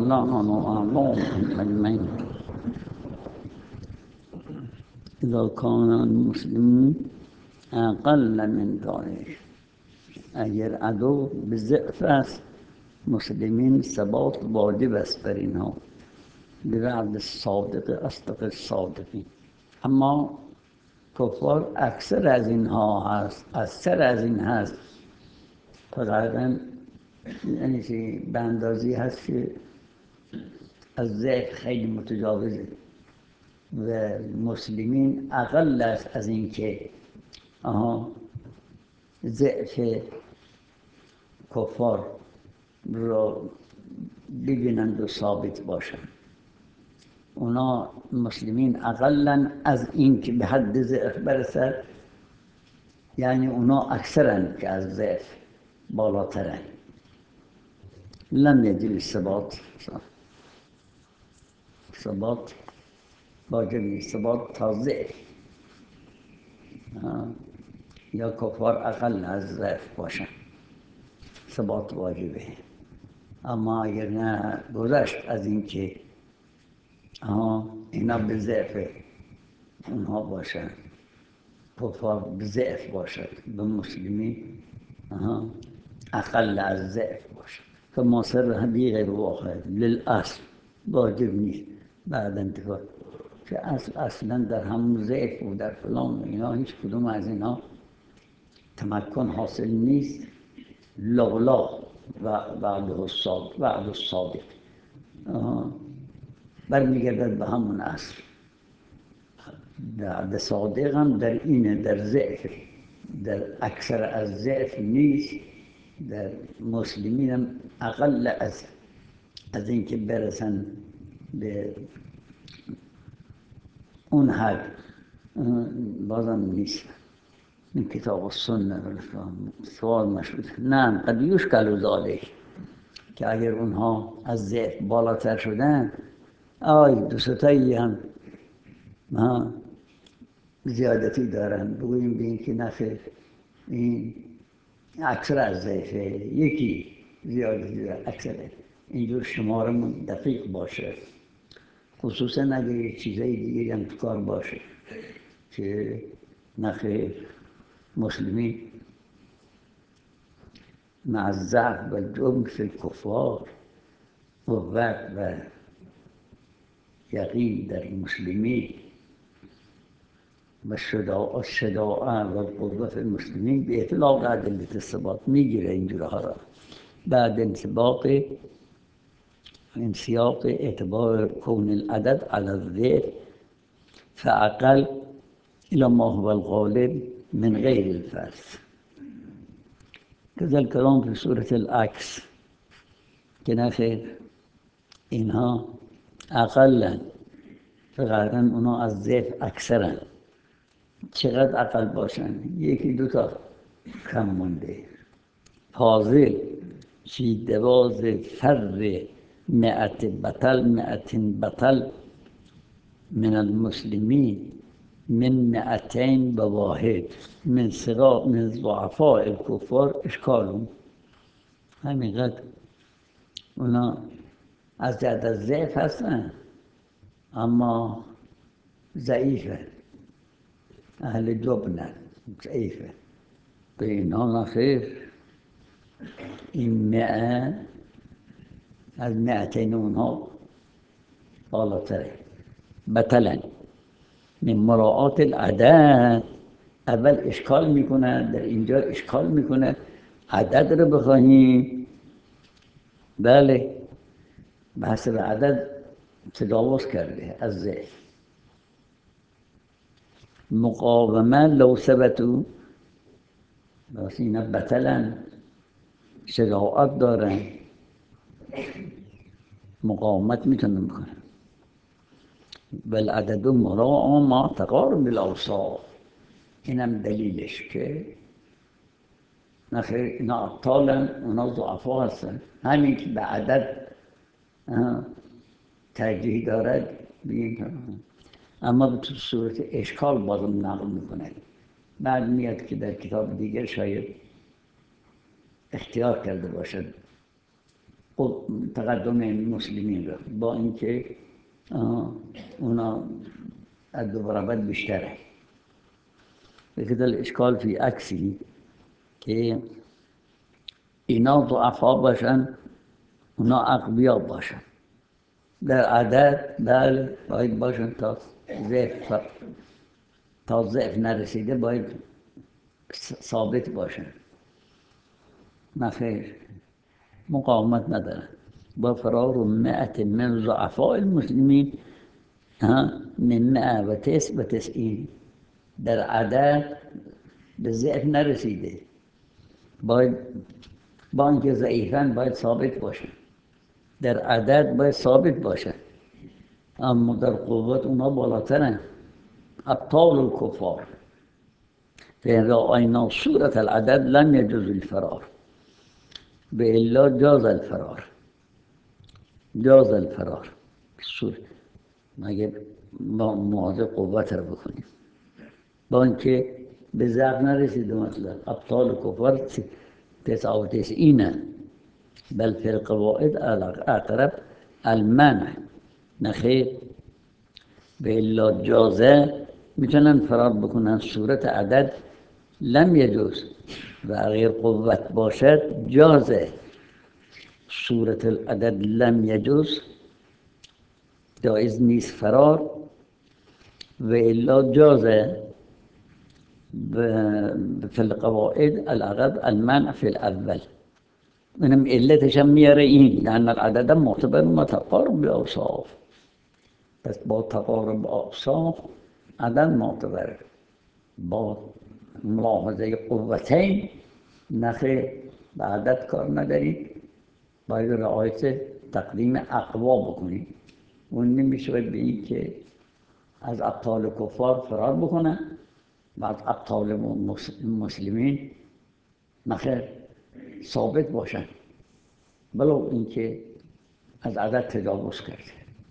لعنن و اعلام مجمعین اذا کان المسلمین اقل من ذلك. اگر عدو به ضعف است مسلمین ثبات واجب است بر اینها به وعد صادق اصدق الصادقین. اما کفار اکثر از اینها هست، اکثر از این هست، تقریبا یعنی که به اندازی هست که از ضعف خیلی متجاوزه و مسلمین اقل است از این که ضعف کفار را ببینند و ثابت باشند. اونا مسلمین اقلن از این که به حد ضعف برسد، یعنی اونا اکثرن که از ضعف بالاترن. لم یجب ثبات واجب نیست، ثبات تا ضعف یا کفار اقل از ضعف باشن ثبات واجبه. اما اگر نه گذشت از این که اینا به ضعف اونها باشن، کفار به ضعف باشد، به مسلمی اقل از ضعف باشد، فما سر هدی غیر واحد للأصل واجب نیست بعد انتفاع که اصلا در همون ضعف و در فلان اینا هیچ کدوم از اینا تمکن حاصل نیست. لولا وعده الصادق برمیگردد به همون اصل. وعده صادق هم در اینه، در ضعف، در اکثر از ضعف نیست. در مسلمین هم اقل از این که برسن به اون حد بازم نیست. من کتاب السنه سوال مشروط نه قد یشکل ذلک، که اگر اونها از ضعف بالاتر شدن دو ستایی هم زیادتی دارن، بگوییم به این که نخیر این اکثر از ضعفه، یکی زیادتی داره اکثره. اینجور شمارمون دقیق باشه، خصوصا اگر یک چیزای دیگه هم تو کار باشه که نخیر مسلمین مع الضعف و الجبن فی الکفار، قوت و یقین در مسلمین و الشجاعة و القوة فی المسلمین به اطلاق ادله الثبات میگیره اینجورها را بعد انسیاق اعتبار کون العدد على الضعف فاقل الى ما هو الغالب من غیر الفرض. كذا الكلام في سورة العکس که نخیر اینها اقلن، فقط اونا از ضعف اکثرن. چقدر اقل باشن؟ یکی دوتا کم مونده. فاضل فی دواز فر مئت بطل من المسلمین من 201 من ضعفاء الکفار اشکالون. همینقدر اونا از جهت از ضعف هستن اما ضعیفه، اهل جبنن، ضعیفه. به اینا نخیر این 100 از 200 اونها بالاتره. بطلن من مراعات العدد، اول اشکال میکنه، در اینجا اشکال میکنه عدد رو بخواهیم بله به حسب عدد تجاوز کرده از ضعف. مقاومه لو ثبتو، بس اینا بطلن، شجاعت دارن، مقاومت میتونن بکنن. والعدد مراعا ما تقارب الاوصاف، اینم دلیلش که نخیر اینا ابطالن اونا ضعفا هستن. همین که به عدد ترجیح دارد بگیم، اما به تو صورت اشکال بازم نقل میکنه. بعد میاد که در کتاب دیگر شاید اختیار کرده باشد تقدم مسلمین رو، با اینکه اونا از 2 برابر بیشتره. بكده الإشكال في عكسه که اینا ضعفا باشن، اونا اقویا باشن. در عدد بله باید باشن تا ضعف نرسیده باید ثابت باشن. نخیر، مقاومت ندارن. با فرار 100 من ضعفاء المسلمین من 199 در عدد به ضعف نرسیده، باید با اینکه ضعیفن باید ثابت باشن، در عدد باید ثابت باشن، اما در قوت اونا بالاترن. ابطال الكفار فإن رأينا صورة العدد لم يجوز الفرار وإلا جاز الفرار. جاز الفرار مگه با مواضع قوت رو بکنیم، با اینکه به ضعف نرسیده. مثلا ابطال کفار 99 بل فی القواعد اقرب المنع. نخیر، به الا جازه میتونن فرار بکنن. صورت عدد لم یجوز و اگر قوت باشد جازه. صورت العدد لم یجوز جایز نیست فرار، و الا جازه في القواعد الاقرب المنع في الاول. منم علتش هم میاره این لأن العدد معتبر متقارب باوصاف. پس با تقارب اوصاف عدد معتبر، با ملاحظه قوتین نخیر به عدد کار ندارید، باید رعایت تقدیم اقوا بکنید. اون نمیشه به این که از ابطال کفار فرار بکنن و از ابطال مسلمین نخیر ثابت باشن، بلو اینکه از عدد تجاوز کرده.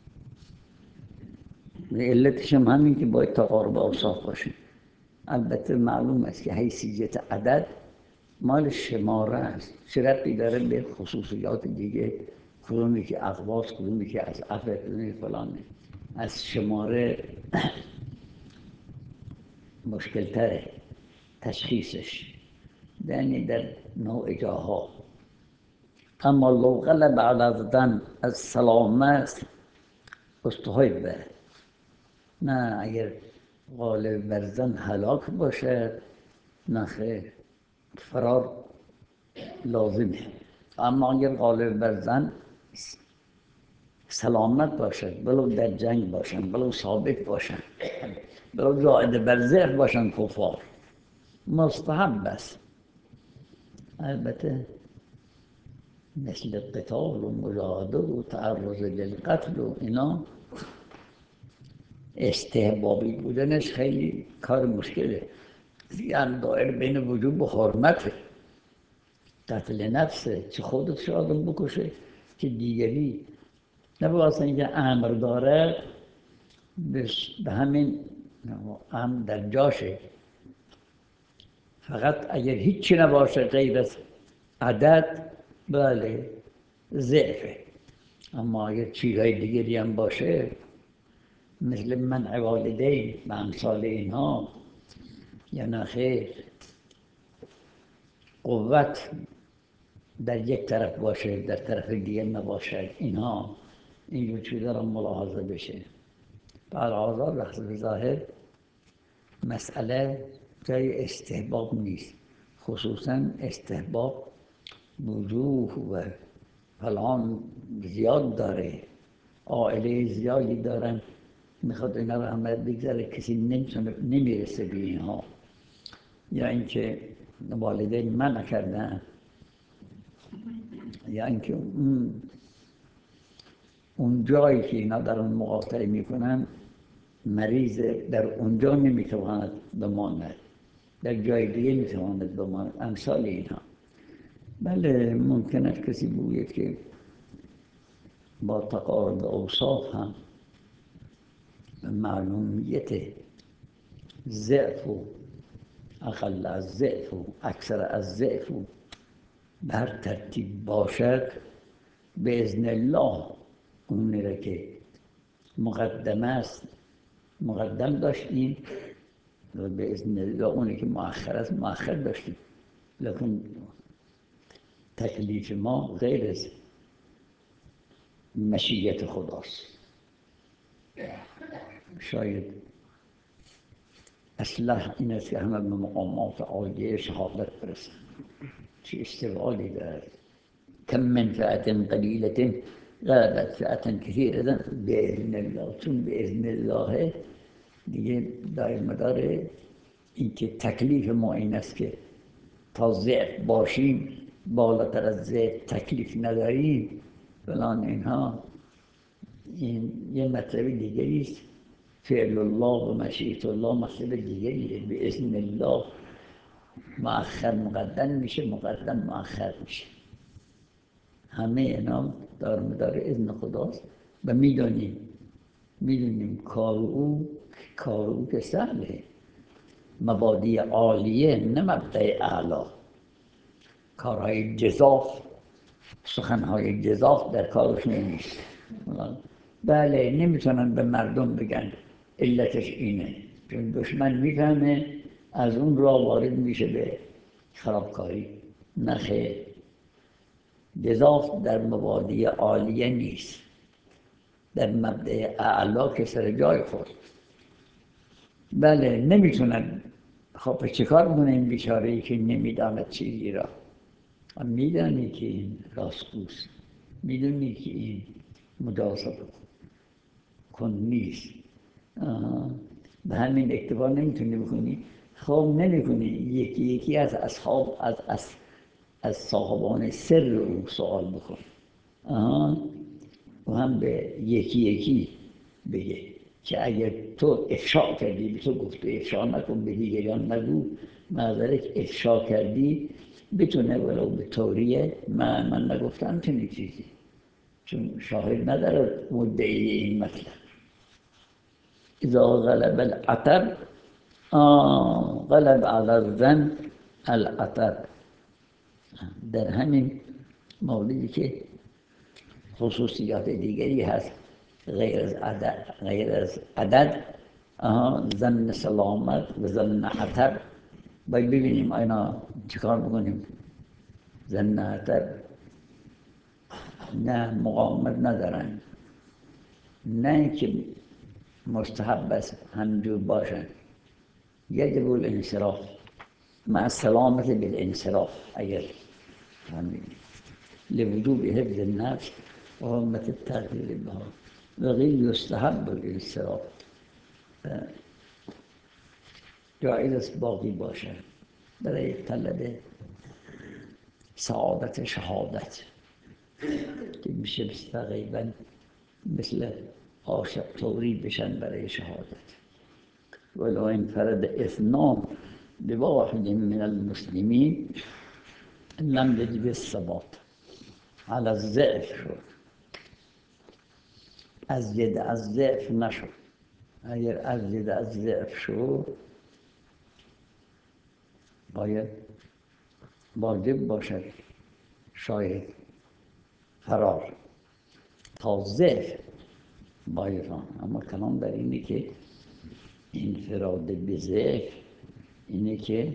علتش هم همین که باید تقارب اوصاف باشه. البته معلوم است که حیثیت عدد مال شماره است، چه ربطی داره به خصوصیات دیگه، کدومی که اقواس، کدومی که از عفو، کدومی فلانه. از شماره مشکل تره تشخیصش، یعنی در نوع جاها. اما لو غلب على الظن السلامة استحب. نه اگر غالب بر ظن هلاک باشه نه خیر، فرار لازمه. اما اگر غالب بر ظن سلامت باشد، بلو در جنگ باشن، بلو ثابت باشن، بلو زائد بر ضعف باشن کفار، مستحب است. البته مثل قتال و مجاهده و تعرض للقتل و اینا استحبابی بودنش خیلی کار مشکله. زیان دائر بین وجوب و حرمته. قتل نفسه، چه خودت آدم بکشه که دیگری. نه واسه اینکه امر داره به همین امر در جاشه. فقط اگر هیچی نباشه غیر از عدد بله ضعفه. اما اگر چیزهای دیگری هم باشه مثل منع والدین و امثال اینها، یا نه خیر قوت در یک طرف باشه در طرف دیگر نباشه، اینها این چیزا را ملاحظه بشه. برحاضر رخص ظاهر مسئله جای استحباب نیست، خصوصا استحباب وجوه و فلان زیاد داره، عائله زیادی دارن، میخواد اینا رو همه بگذاره، کسی نمیرسه به اینها، یا اینکه والدین منع کردن، یا اینکه اون جایی که اینا در اون مقاطعه میکنن مریض در اونجا نمیتواند بماند، در جای دیگه میتواند بماند، امثال اینها. بله ممکن است کسی بگوید که با تقارب اوصاف هم معلومیت ضعف و اقل از ضعف و اکثر از ضعف و به هر ترتیب باشد به اذن الله اونی را که مقدم است مقدم داشتیم و به اذن الله اونی که مؤخر است مؤخر داشتیم، لیکن تکلیف ما غیر از مشیت خداست. شاید اصلاح این است که همه به مقامات عالیه شهادت برسن. چه استقلالی دارد. کم من فئة قلیلة غلبت فئة کثیرة بإذن الله. چون بإذن الله دیگه دایر مدار این که تکلیف ما این است که تا ضعف باشیم بالاتر از ضعف تکلیف نداریم فلان اینها. این یه مطلب دیگری است. فعل الله و مشیت الله مطلب دیگریه. به اذن الله مؤخر مقدم میشه، مقدم مؤخر میشه. همه اینا دار مدار اذن خداست و میدونیم کار او که سهله. مبادی عالیه نه مبدأ اعلا. کارهای جزاف، سخنهای جزاف در کارشون نیست. بله نمیتونن به مردم بگن علتش اینه، چون دشمن میفهمه از اون راه وارد میشه به خرابکاری. نه خیر، جزاف در مبادی عالیه نیست، در مبدأ اعلا که سر جای خود. بله نمیتونن. خب چه کار بکنه این بیچاره‌ای که نمیداند چیزی را؟ میدانی که این راستگوست، میدونی که این مجازات کن نیست، به همین اکتفا نمیتونی بکنی. خب نمیکنی یکی یکی از اصحاب از صاحبان سر او سوال بکن و هم به یکی یکی بگه که اگر تو افشا کردی، به تو گفته افشا نکن، به دیگران نگو، معذرت افشا کردی بتونه ولو به طوریه من نگفتم چنین چیزی، چون شاهد ندارد مدعی این مطلب. اذا غلب العطب غلب على الظن العطب. در همین موردی که خصوصیات دیگری هست غیر از عدد ظن سلامت و ظن عطب. باید ببینیم اینا چیکار بکنیم. ظن عطب نه مقاومت ندارن، نه که مستحب است همجور باشن. یجب الانصراف مع السلامة بالانصراف. اگر همین لوجوب حفظ النفس و حرمت التغییر بها و غیر یستحب الانصراف. جایز است باقی باشن برای طلب سعادت شهادت که میشه تقریبا مثل عاشق طوری بشن برای شهادت. ولو انفرد اثنان بواحد من المسلمین لم یجب الثبات على الضعف شد. از ضعف نشد. اگر از ضعف شد باید واجب باشد شاید فرار تا ضعف باید. اما کلام در اینه که انفراد به ضعف اینه که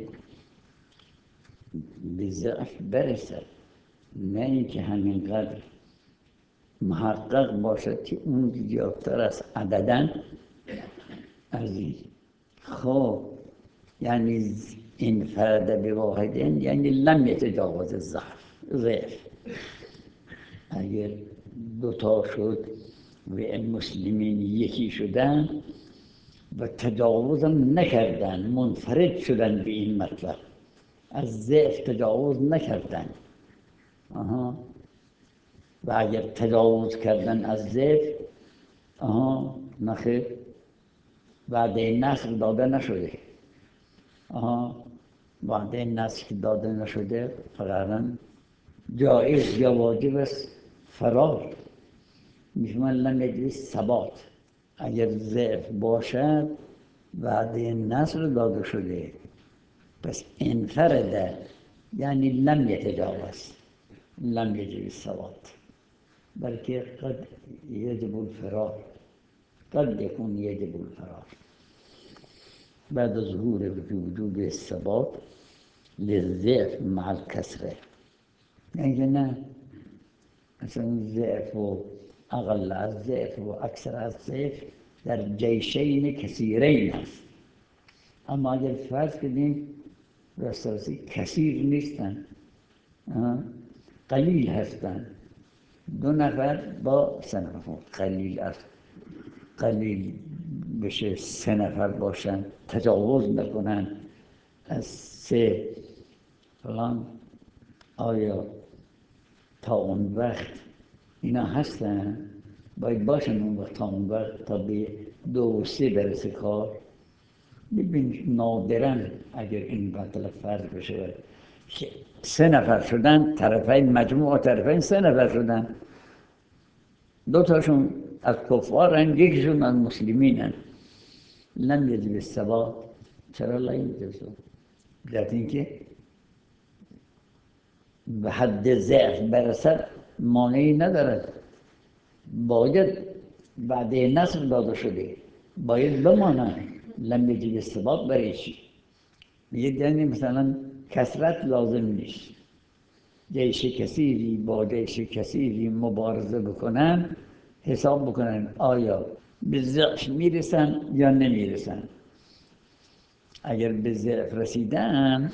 به ضعف برسد، نه اینکه همینقدر محقق باشد که اون زیادتر از عددن عزیز. خب یعنی انفراد به واحدن یعنی لم یتجاوز ضعف. اگر دوتا شد و مسلمین یکی شدن و تجاوزم نکردن، منفرد شدن به این مطلب، از ضعف تجاوز نکردن. و اگر تجاوز کردن از ضعف نخیر، وعده نصر داده نشده. وعده نصر داده نشده فقط جایز یا واجب است فرار. میفهمن لم یجب ثبات. اگر ضعف باشد وعده نصر داده شده، پس انفرده یعنی لم یتجاوز، لم یجب ثبات. بلکه قد يجب الفرار، قد يكون يجب الفرار بعد ظهور وجوب الثبات للضعف مع الكسرة. يعني نه مثلا ضعف و أقل از ضعف و أكثر از ضعف در جيشين كثيرين است. اما اگر فرض کنیم راستی کثیر نیستن، قلیل هستن، 2 نفر با 3 نفر قلیل است، قلیل بشه 3 نفر باشن، تجاوز نکنن از 3 فلان. آیا تا اون وقت اینا هستن؟ باید باشن اون وقت، تا اون وقت تا به 2 و 3 برسه کار. ببین نادراً اگر این مطلب فرض بشه 3 نفر شدن، طرفین مجموع طرفین 3 نفر شدن، 2 تاشون از کفارن، یکیشون از مسلمینن، لم یجب الثبات. چرا لا یجب الثبات؟ بذات اینکه به حد ضعف برسد مانعی ندارد، باید بعد نصر داده شده باید بمانند. لم یجب الثبات برای چی؟ یعنی مثلا کثرت لازم نیست، جیش کثیری با جیش کثیری مبارزه بکنن، حساب بکنن آیا به ضعف میرسن یا نمیرسن. اگر به ضعف رسیدن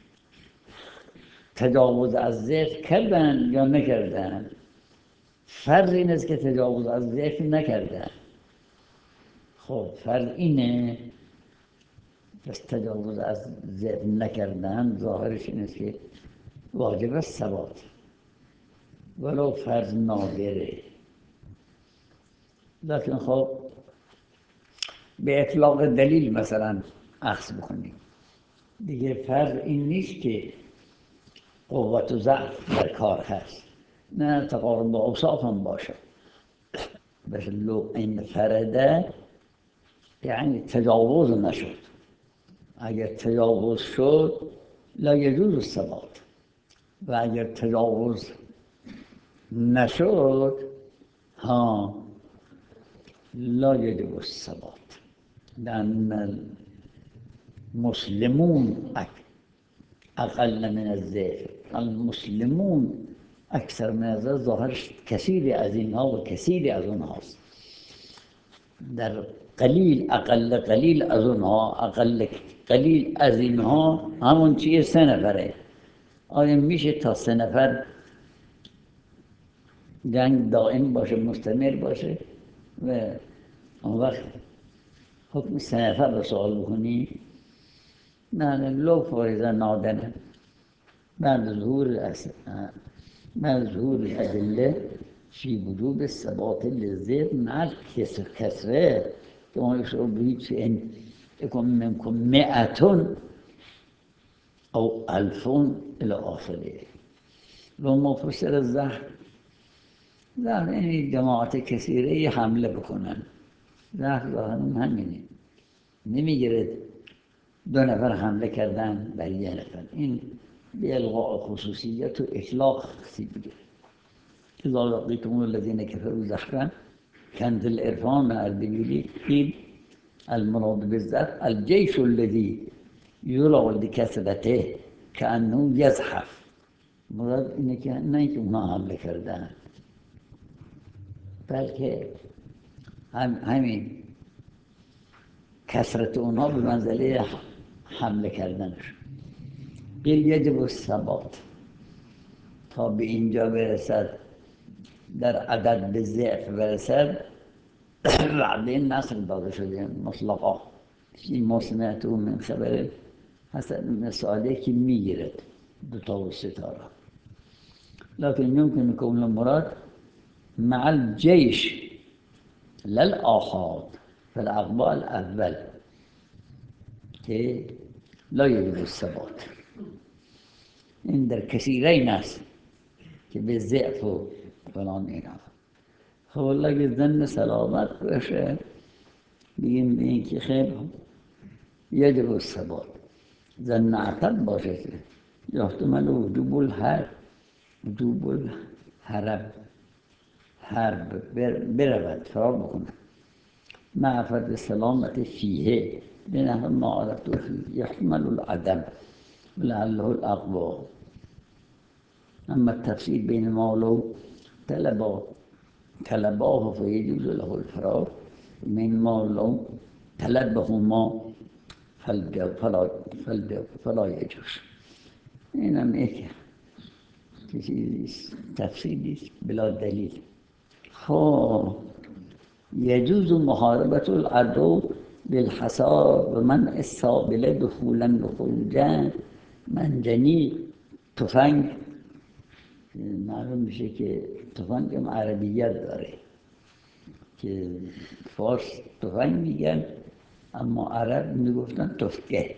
تجاوز از ضعف کردن یا نکردن. فرض این است که تجاوز از ضعف نکردن. خب فرض اینه پس تجاوز از ضعف نکردن، ظاهرش این است که واجب است ثبات، ولو فرض نادره. لكن خب به اطلاق دلیل مثلا اخذ بکنیم دیگه، فرض این نیست که قوت و ضعف در کار هست، نه تقارب با اوصاف هم باشه. بس لو این فرده یعنی تجاوز نشد. اگر تجاوز شد لا يجوز الثبات، و اگر تجاوز نشد ها لا يجب الثبات. لأن المسلمون أقل من الضعف، المسلمون أكثر من الضعف. ظاهر كثير از اینها و کثیر از اونهاست. در قلیل اقل قلیل از اونها، اقل قلیل از اینها همون چیه 3 نفره. آیا میشه تا 3 نفر جنگ دائم باشه، مستمر باشه و اون وقت حکم 3 نفر رو سوال بکنی؟ نه، لو فارضا نادنه بعد ظهور الأدلة في وجوب الثبات للضعف مع الكسرة كما يشعر به إن يكون منكم 100 أو 1000 إلى آخره. لو ما فسر الزهر یعنی جماعت کثیره حمله بکنن. زهر ظاهرا همینه، نمیگیره 2 نفر حمله کردن بر 1 نفر. این به الغاء خصوصیت و اطلاق بگیره. اذا لقيتم الذين كفروا زحفا كانت الإرفان الدليلي قيل المراد بالذات الجيش الذي يلغى لكثرته كأنه يزحف. مراد اینه که نه اینکه اونها حمله کردن، بلکه همین کثرت اونها به منزله حمله کردنش. قیل یجب الثبات تا به اینجا برسد، در عدد به ضعف برسد. وعده نصر داده شده مطلقا. این سمعته من خبر حسن بن صالح که میگیرد 2 تا و 3 تا را. لكن يمكن يكون المراد مع الجيش لا الآحاد فالأقبال الأول که لا يجب الثبات. این در کثیرین است که به ضعف و فلان اینا. خب الله اگه ظن سلامت باشه بگیم به این که خیلی یجب الثبات. ظن عقب باشه که یحتمل وجوب الحرب حرب برود فرار بکنه معرفت سلامت فیه بنحو ما عرفت فیه یحتمل العدم لعله الاقوى. اما التفصیل بین مال و طلباه فیجوز له الفرار من مال طلبهما فلا یجوز. این هم یک چیزیست تفصیلیست بلا دلیل. خب يجوز محاربة العدو بالحصار ومنع السابل دخولا وخروجا منجنیق. تفنگ معلوم میشه که تفنگ هم عربیت داره که فارس تفنگ میگن اما عرب میگفتن تفکه.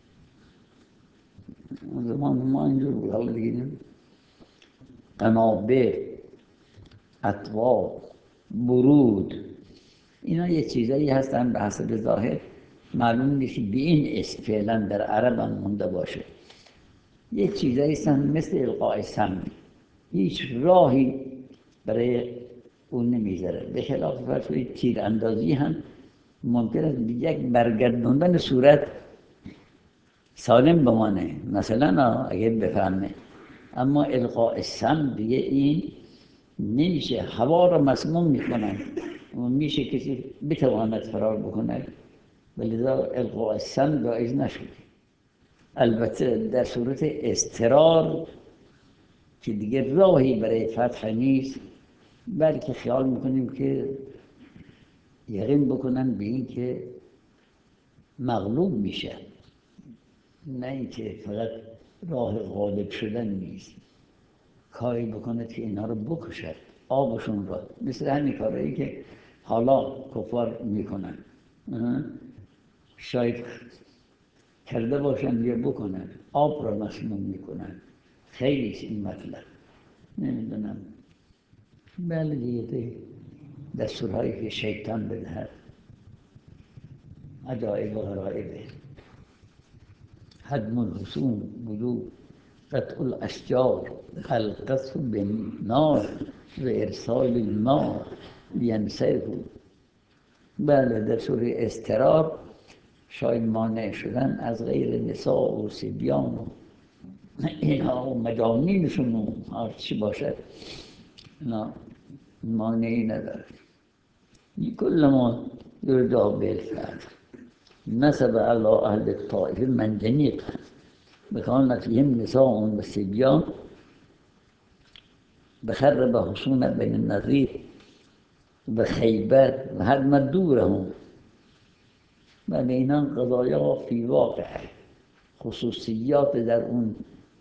اون زمان ما اینجور بود. حالا بگیریم قنابل، اطواب، برود، اینا یه چیزایی هستن به حسب ظاهر معلوم نیست به این اسم فعلا در عرب هم مونده باشه. یه چیزایی هستن مثل القاء سم، هیچ راهی برای اون نمیذاره. به خلاف فرض کنید تیر اندازی هم ممکن است یک برگردوندن صورت سالم بمانه مثلا اگر بفهمه، اما القاء سم دیگه این نمیشه. هوا را مسموم میکنن و میشه کسی بتواند فرار بکنه ولذا القاء سم جایز نشد. البته در صورت اضطرار که دیگه راهی برای فتح نیست، بلکه خیال میکنیم که یقین بکنن به این که مغلوب میشه، نه اینکه فقط راه غالب شدن نیست، کاری بکنه که اینا رو بکشد، آبشون را، مثل همین کارهایی که حالا کفار میکنن شاید کرده باشن یا بکنن، آب را مسموم میکنن. خیلی این مطلب نمیدونم. بله دیگه دستورهایی که شیطان بدهد عجایب و غرایبه. هدم الحصون، بلوغ، قطع الاشجار، القذف بالنار و ارسال الماء لینصرفوا. بله در سوره اضطرار شاید مانع شدن از غیر نساء و صبیان و اینها و مجانینشون و هر چی باشد اینا مانعی ندارد. کل ما یرجع بالفتح نسب على اهل الطائف منجنیق بكان فيهم نساء وصبيان بخرب خصومة بين النظير بخيبات وهدم دورهم. و اینا قضایا فی واقع خصوصیات در اون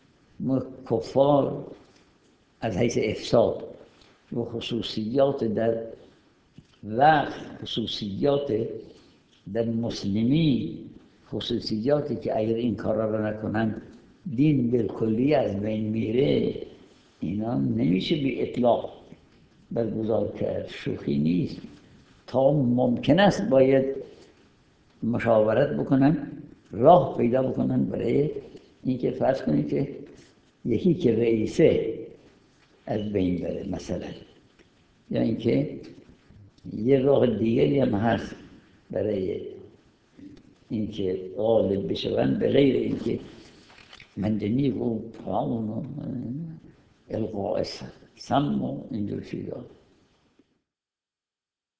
کفار از حیث افساد و خصوصیات در وقت، خصوصیات در مسلمین، خصوصیاتی که اگر این کارا رو نکنن دین بالکلی از بین میره. اینا نمیشه بی اطلاق برگزار کرد، شوخی نیست. تا ممکن است باید مشاورت بکنن، راه پیدا بکنن برای اینکه فرض کنید که یکی که رئیسه از بین بره مثلا، یا اینکه یه راه دیگری هم هست برای اینکه غالب بشون به غیر اینکه منجنیق و طاعون و القاء سم و اینجور چیزا.